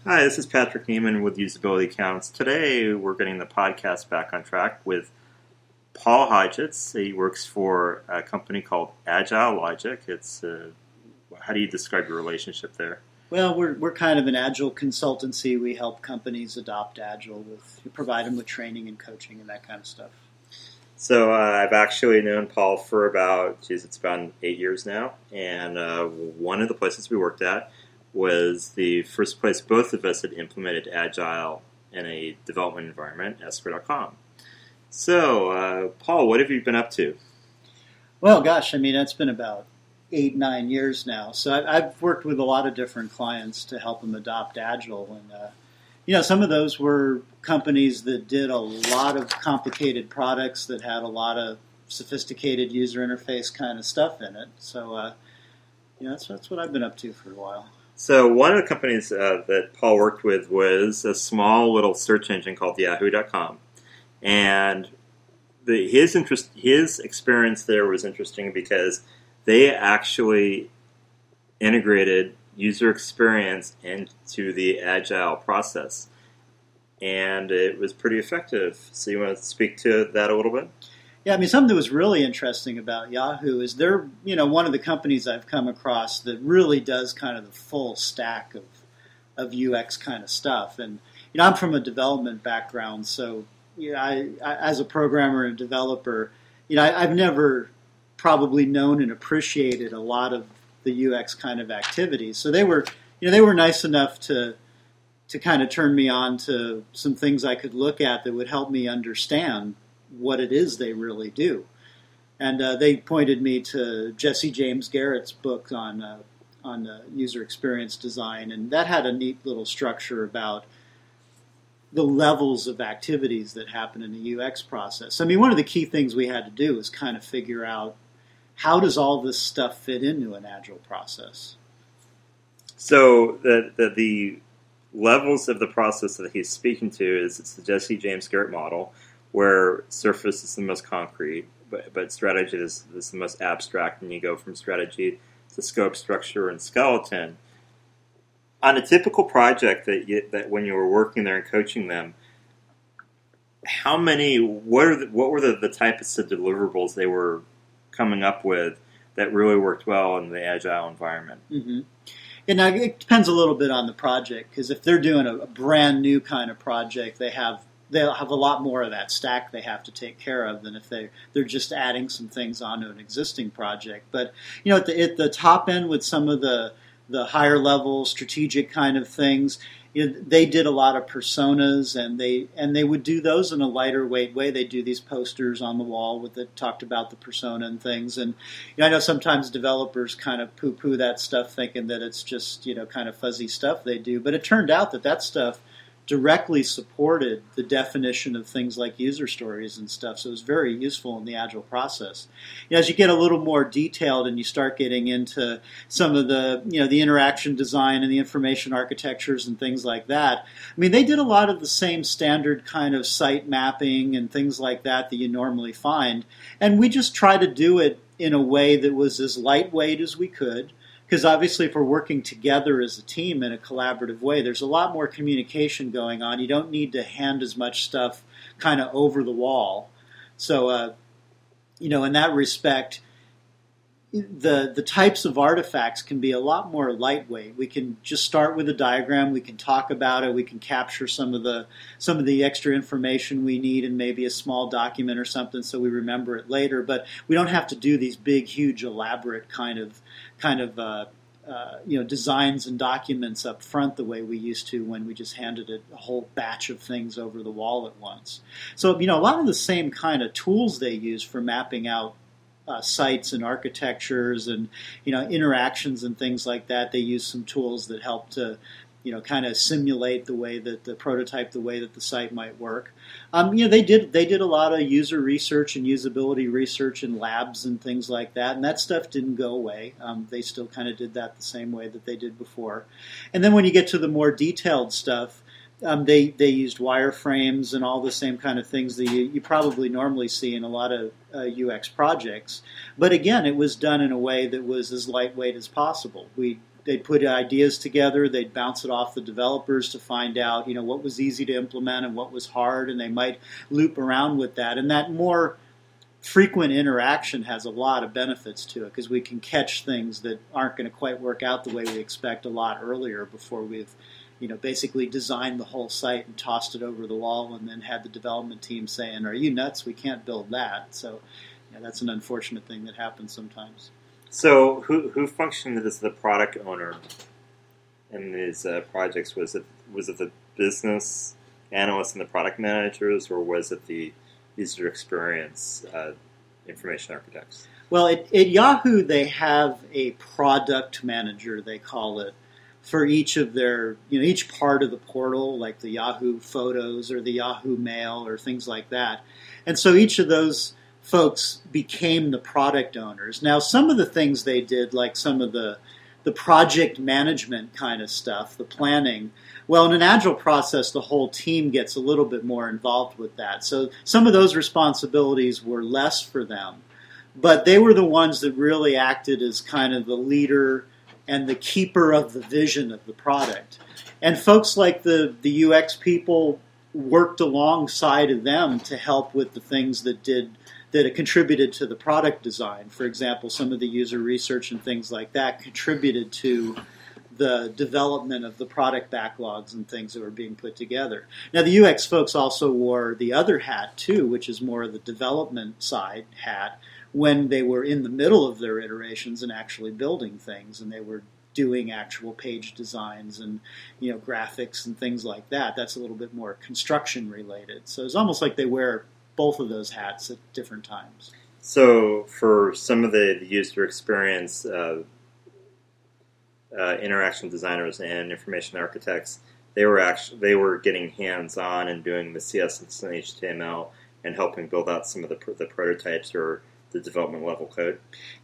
Hi, this is Patrick Neiman with Usability Counts. Today we're getting the podcast back on track with Paul Hodgetts. He works for a company called Agile Logic. How do you describe your relationship there? Well, we're kind of an Agile consultancy. We help companies adopt Agile. We provide them with training and coaching and that kind of stuff. So I've actually known Paul for it's about 8 years now. And one of the places we worked at was the first place both of us had implemented Agile in a development environment, Esper.com. So, Paul, what have you been up to? Well, gosh, that's been about 8-9 years now. So I've worked with a lot of different clients to help them adopt Agile. And, some of those were companies that did a lot of complicated products that had a lot of sophisticated user interface kind of stuff in it. So, that's what I've been up to for a while. So one of the companies that Paul worked with was a small little search engine called Yahoo.com, and his experience there was interesting because they actually integrated user experience into the Agile process, and it was pretty effective. So you want to speak to that a little bit? Yeah, something that was really interesting about Yahoo is they're, one of the companies I've come across that really does kind of the full stack of UX kind of stuff. And, I'm from a development background, so, I as a programmer and developer, I've never probably known and appreciated a lot of the UX kind of activities. So they were nice enough to kind of turn me on to some things I could look at that would help me understand what it is they really do. And they pointed me to Jesse James Garrett's book on user experience design, and that had a neat little structure about the levels of activities that happen in the UX process. One of the key things we had to do was kind of figure out how does all this stuff fit into an Agile process. So the levels of the process that he's speaking to it's the Jesse James Garrett model, where surface is the most concrete, but strategy is the most abstract, and you go from strategy to scope, structure, and skeleton. On a typical project that when you were working there and coaching them, what were the types of deliverables they were coming up with that really worked well in the Agile environment? Mm-hmm. And now it depends a little bit on the project, because if they're doing a brand new kind of project, they'll have a lot more of that stack they have to take care of than if they're just adding some things onto an existing project. But at the top end with some of the higher level strategic kind of things, they did a lot of personas, and they would do those in a lighter weight way. They do these posters on the wall that talked about the persona and things. And I know sometimes developers kind of poo-poo that stuff, thinking that it's just kind of fuzzy stuff they do. But it turned out that stuff directly supported the definition of things like user stories and stuff, so it was very useful in the Agile process. As you get a little more detailed and you start getting into some of the the interaction design and the information architectures and things like that, they did a lot of the same standard kind of site mapping and things like that you normally find, and we just try to do it in a way that was as lightweight as we could. Because obviously if we're working together as a team in a collaborative way, there's a lot more communication going on. You don't need to hand as much stuff kind of over the wall. So, in that respect, the types of artifacts can be a lot more lightweight. We can just start with a diagram. We can talk about it. We can capture some of the extra information we need in maybe a small document or something, so we remember it later. But we don't have to do these big, huge, elaborate kind of designs and documents up front the way we used to when we just handed a whole batch of things over the wall at once. So, a lot of the same kind of tools they use for mapping out sites and architectures and interactions and things like that. They use some tools that help to kind of simulate the way that the prototype, the way that the site might work. They did a lot of user research and usability research in labs and things like that, and that stuff didn't go away. They still kind of did that the same way that they did before. And then when you get to the more detailed stuff, they used wireframes and all the same kind of things that you probably normally see in a lot of UX projects. But again, it was done in a way that was as lightweight as possible. We they'd put ideas together, they'd bounce it off the developers to find out, what was easy to implement and what was hard, and they might loop around with that. And that more frequent interaction has a lot of benefits to it because we can catch things that aren't going to quite work out the way we expect a lot earlier before we've basically designed the whole site and tossed it over the wall and then had the development team saying, "Are you nuts? We can't build that." So that's an unfortunate thing that happens sometimes. So who functioned as the product owner in these projects? Was it the business analysts and the product managers, or was it the user experience information architects? Well, at Yahoo, they have a product manager, they call it, for each of their, each part of the portal, like the Yahoo Photos or the Yahoo Mail or things like that. And so each of those folks became the product owners. Now, some of the things they did, like some of the project management kind of stuff, the planning, well, in an agile process, the whole team gets a little bit more involved with that. So some of those responsibilities were less for them. But they were the ones that really acted as kind of the leader and the keeper of the vision of the product. And folks like the UX people worked alongside of them to help with the things that contributed to the product design. For example, some of the user research and things like that contributed to the development of the product backlogs and things that were being put together. Now, the UX folks also wore the other hat, too, which is more of the development side hat, when they were in the middle of their iterations and actually building things, and they were doing actual page designs and graphics and things like that. That's a little bit more construction related. So it's almost like they wear both of those hats at different times. So for some of the user experience interaction designers and information architects, they were getting hands-on and doing the CSS and HTML and helping build out some of the prototypes or the development level code.